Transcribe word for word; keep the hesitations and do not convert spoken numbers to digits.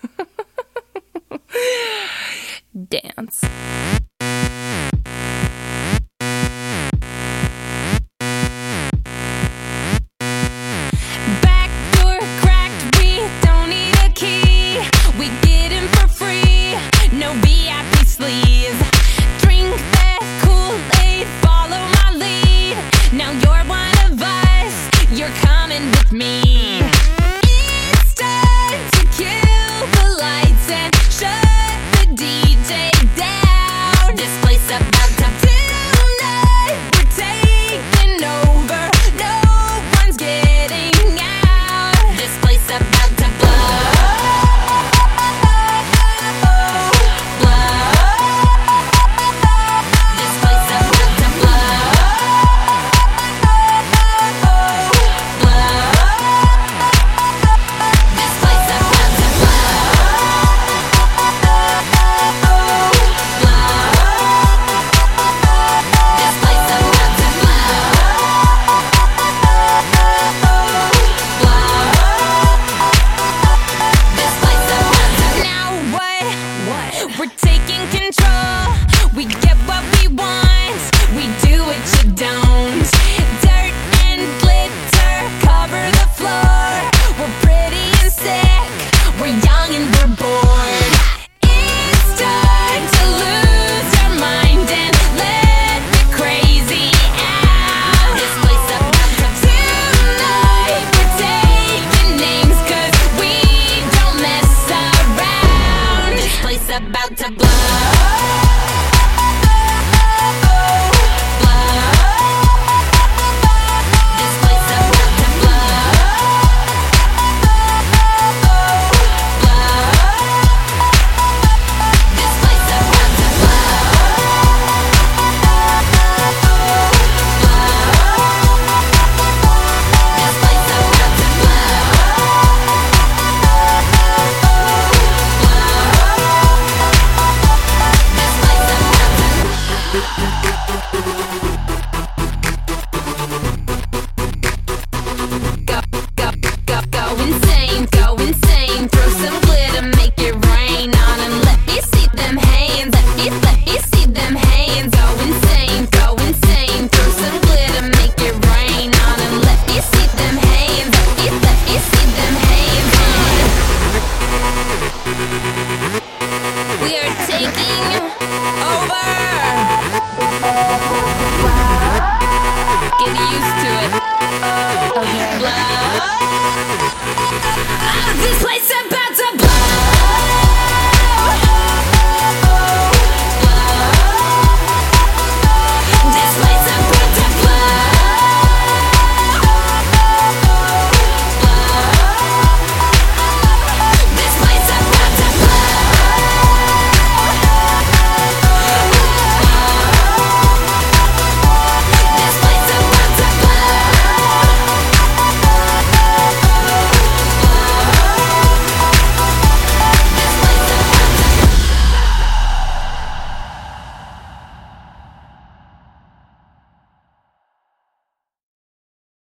Dance. Back door cracked, we don't need a key. We get in for free, no V I P sleeves. Drink that Kool-Aid, follow my lead. Now you're one of us, you're coming with me. It's time to kill the lights and shut the D J down. This place about to tonight, we're taking over. No one's getting out. This place about to blow, blow. This place about to blow, blow. This place about to blow, blow. This place about to blow, blow. This place about to. Now what? What? We're taking control. We get what we want. We do what you don't. Dirt and glitter cover the floor. We're pretty and sick. We're young and we're bored. It's time to lose our mind and let the crazy out. This place about to tonight. We're taking names 'cause we don't mess around. This place about to blow.